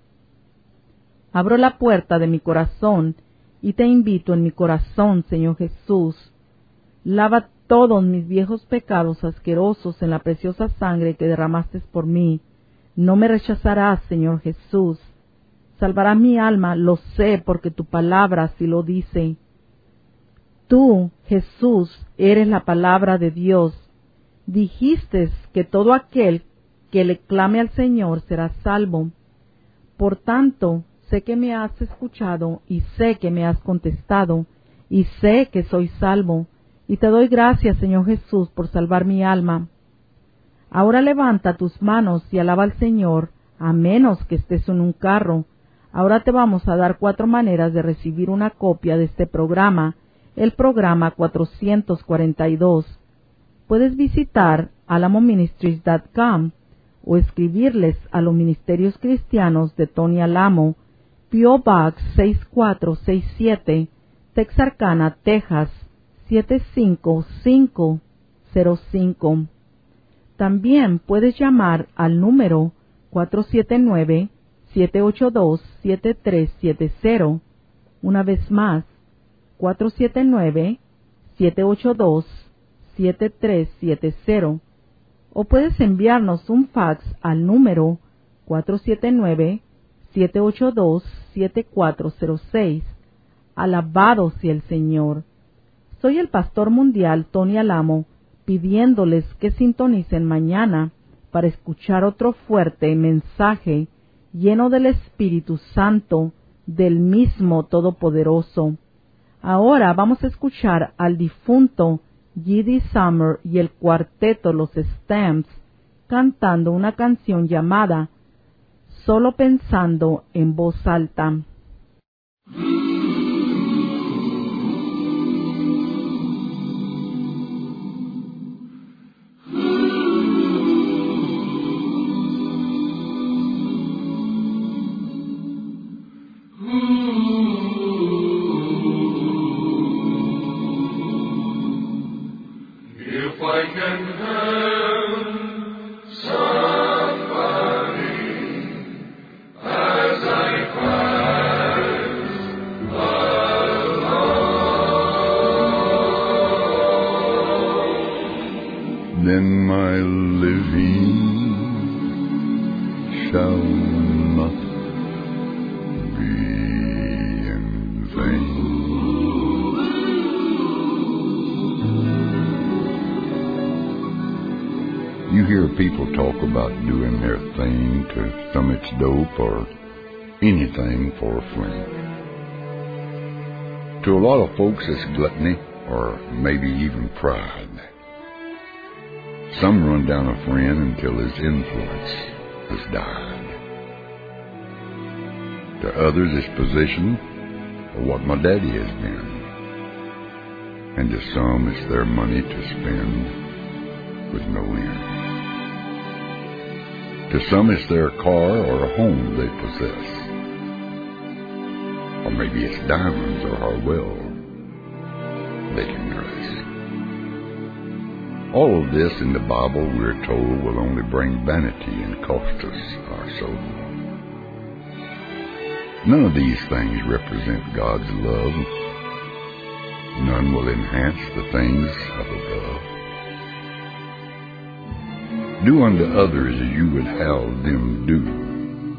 Speaker 1: Abro la puerta de mi corazón y te invito en mi corazón, Señor Jesús. Lava todos mis viejos pecados asquerosos en la preciosa sangre que derramaste por mí. No me rechazarás, Señor Jesús. Salvarás mi alma, lo sé, porque tu palabra así lo dice. Tú, Jesús, eres la palabra de Dios. Dijiste que todo aquel que le clame al Señor será salvo. Por tanto, sé que me has escuchado y sé que me has contestado y sé que soy salvo. Y te doy gracias, Señor Jesús, por salvar mi alma. Ahora levanta tus manos y alaba al Señor, a menos que estés en un carro. Ahora te vamos a dar cuatro maneras de recibir una copia de este programa, el programa cuatrocientos cuarenta y dos. Puedes visitar alamo ministries punto com o escribirles a los Ministerios Cristianos de Tony Alamo, P O Box seis cuatro seis siete, Texarkana, Texas, siete cinco cinco cero cinco. También puedes llamar al número cuatro siete nueve, siete ocho dos, siete tres siete cero. Una vez más, cuatro siete nueve, siete ocho dos, siete tres siete cero. O puedes enviarnos un fax al número cuatro siete nueve, siete ocho dos, siete cuatro cero seis. Alabado sea el Señor. Soy el pastor mundial Tony Alamo, pidiéndoles que sintonicen mañana para escuchar otro fuerte mensaje lleno del Espíritu Santo, del mismo Todopoderoso. Ahora vamos a escuchar al difunto G D Summer y el cuarteto Los Stamps cantando una canción llamada Solo pensando en voz alta.
Speaker 2: Then my living shall not be in vain. You hear people talk about doing their thing to some it's dope or anything for a friend. To a lot of folks, it's gluttony or maybe even pride. Some run down a friend until his influence has died. To others, it's position or what my daddy has been. And to some, it's their money to spend with no end. To some, it's their car or a home they possess. Or maybe it's diamonds or how well they can dress. All of this in the Bible, we're told, will only bring vanity and cost us our soul. None of these things represent God's love. None will enhance the things of above. Do unto others as you would have them do.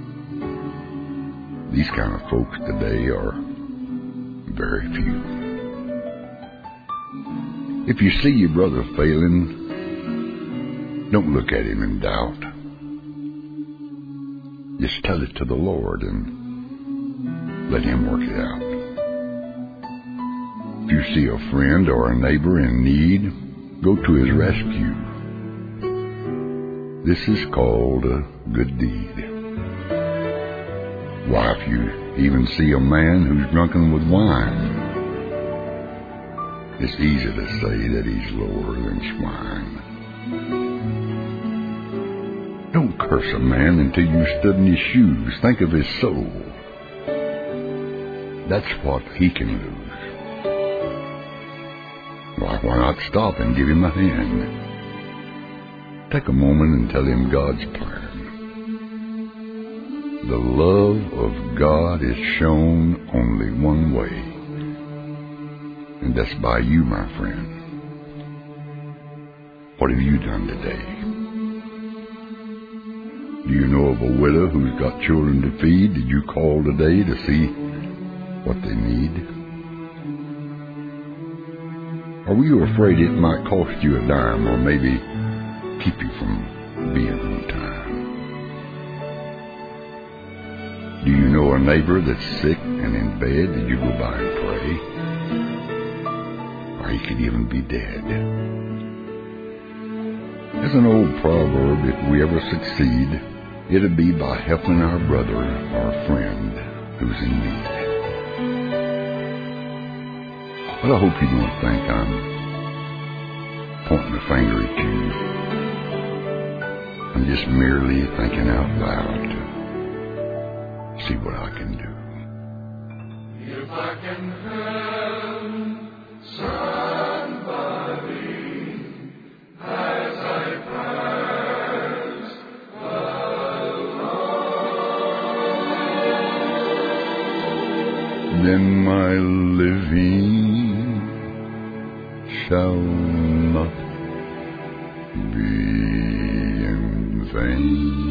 Speaker 2: These kind of folks today are very few. If you see your brother failing, don't look at him in doubt. Just tell it to the Lord and let Him work it out. If you see a friend or a neighbor in need, go to his rescue. This is called a good deed. Why, if you even see a man who's drunken with wine, it's easy to say that he's lower than swine. Don't curse a man until you stood in his shoes. Think of his soul. That's what he can lose. Why, why not stop and give him a hand? Take a moment and tell him God's plan. The love of God is shown only one way, and that's by you, my friend. What have you done today? Do you know of a widow who's got children to feed? Did you call today to see what they need? Or were you afraid it might cost you a dime or maybe keep you from being on time? Do you know a neighbor that's sick and in bed? Did you go by and pray? Or he could even be dead. There's an old proverb, if we ever succeed, it'll be by helping our brother or friend who's in need. But I hope you don't think I'm pointing the finger at you. I'm just merely thinking out loud to see what I can do.
Speaker 3: If I can help somebody as I pass along,
Speaker 2: then my living shall not be in vain.